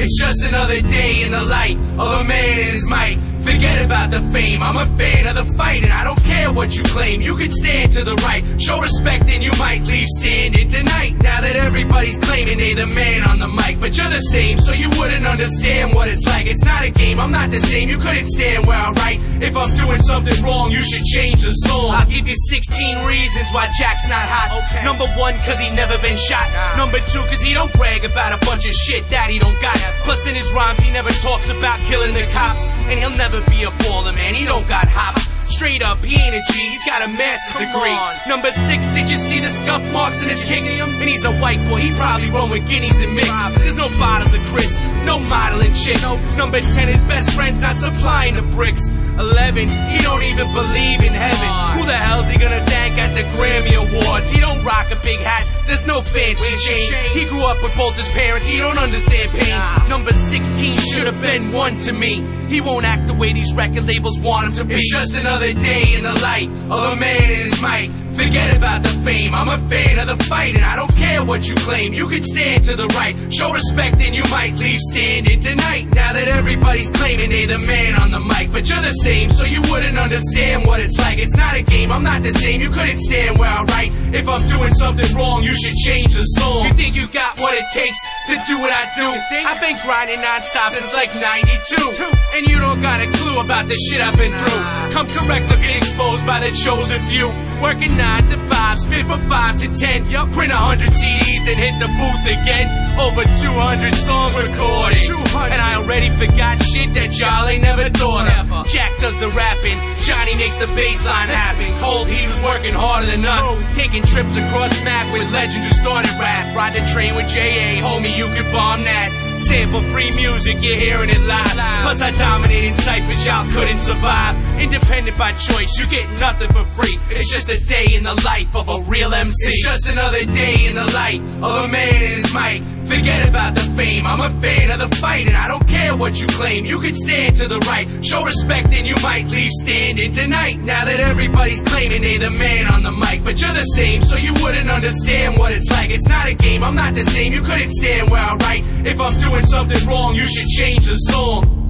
It's just another day in the life of a man and his might. Forget about the fame, I'm a fan of the fight, and I don't care what you claim. You can stand to the right, show respect, and you might leave standing tonight. Now that everybody's claiming they the man on the mic, but you're the same, so you wouldn't understand what it's like. It's not a game, I'm not the same. You couldn't stand where I write. If I'm doing something wrong, you should change the song. I'll give you 16 reasons why Jack's not hot. Okay. Number 1, cause he never been shot. Number 2, cause he don't brag about a bunch of shit that he don't got. Plus in his rhymes he never talks about killing the cops, and he'll never be a baller, man, he don't got hops. Straight up, he ain't a G, he's got a master's degree. Number 6, did you see the scuff marks in his kicks? And he's a white boy, he probably run with guineas and mix. There's no bottles of Chris, no modeling chick. Number 10, his best friend's not supplying the bricks. 11, he don't even believe in heaven. Who the hell's he gonna thank at the Grammy Awards? He don't rock a big hat, there's no fancy chain. He grew up with both his parents, he don't understand pain. Number 16 should've been 1 to me. He won't act the way these record labels want him to be. It's just another day in the life of a man and his might. Forget about the fame, I'm a fan of the fight, and I don't care what you claim. You can stand to the right, show respect, and you might leave standing tonight. Now that everybody's claiming they the man on the mic, but you're the same, so you wouldn't understand what it's like. It's not a game, I'm not the same. You couldn't stand where I write. If I'm doing something wrong, you should change the song. You think you got what it takes to do what I do? I've been grinding non-stop since like 92, and you don't got a clue about the shit I've been through. Come correct or get exposed by the chosen few. Working 9 to 5, spit from 5 to 10. Print 100 CDs, then hit the booth again. Over 200 songs recorded, and I already forgot shit that y'all ain't never thought of. Jack does the rapping, Johnny makes the bass line happen. Cold, he was working harder than us, taking trips across map with legends who started rap. Ride the train with J.A., homie, you can bomb that. Sample free music, you're hearing it live. Plus I dominated ciphers, y'all couldn't survive. Independent by choice, you get nothing for free. It's just a day in the life of a real MC. It's just another day in the life of a man and his might. Forget about the fame, I'm a fan of the fight, and I don't care what you claim. You can stand to the right, show respect, and you might leave standing tonight. Now that everybody's claiming they the man on the mic, but you're the same, so you wouldn't understand what it's like. It's not a game, I'm not the same. You couldn't stand where I write. If I'm doing something wrong, you should change the song.